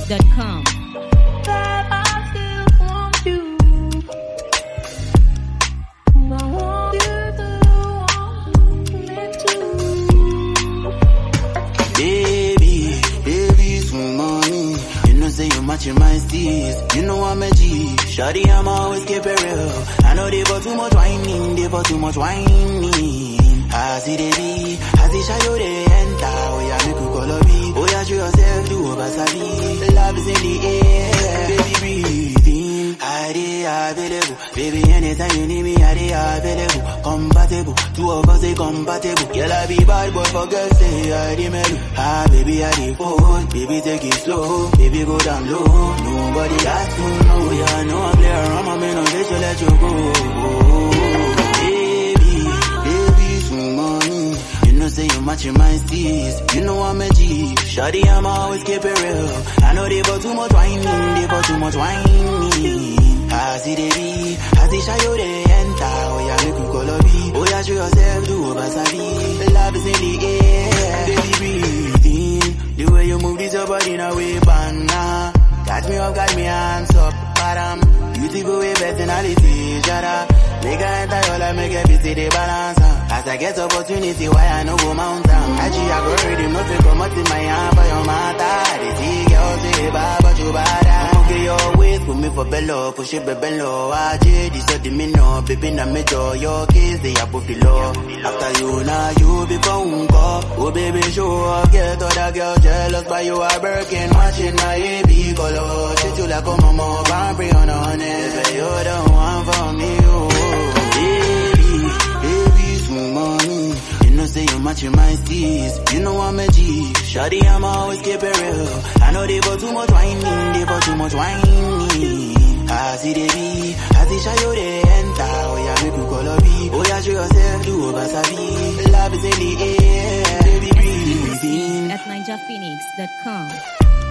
NigerPhoenix.com. That I still want you. I want you to want me too. Baby, some money. You know say you matching my steez. You know I'm a G. Shawty, I'm always keep it real. I know they for too much whining, I see they be, I see shy you they enter. Oh yeah, make you call a beat. Oh yeah, show yourself, do over sabi. Love is in the air, baby breathing. I dey available, baby anytime you need me, I dey available. Compatible, two of us they compatible. Girl I be bad boy for girls say I dey mellow. Ah baby I dey fold, baby take it slow, baby go down low. Nobody got to know, yeah I know I play around, my man, they should let you go. Say you matching my steez. You know I'm a G. Shawty, I'm always keep it real. I know they for too much whining, I see they be, I see shy you they enter. Oh yeah, make you call a beat. Oh yeah, show yourself, do over sabi. Love is in the air, baby breathing. The way you move this your body now way banana. Catch me up, got me hands up, bottom. Beautiful way personality, shut up. Make I enter your life, make every see the balance. As I get opportunity, why I no go mountain? Actually, I go ready, no fake come out in my hand for your matter. They see girls say bad, but you bad. I'm okay your ways, put me for bello, push it bello. I this so the me no, baby na me do. Your kids they above the law. After you now, you become uncle. Oh baby, show up, get other girls jealous, but you are working, watching my AB color. Treat you like a mama, Barbie on honest, but you the one for me. Money, you know say you matching my steez. You know I'm a G. Shawty, I'm always keep it real. I know they for too much whining, I see they be, I see shy you they enter. Oh yeah, make you call a beat. Oh yeah, show yourself, do over sabi. Love is in the air, baby breathing. At NigerPhoenix.com.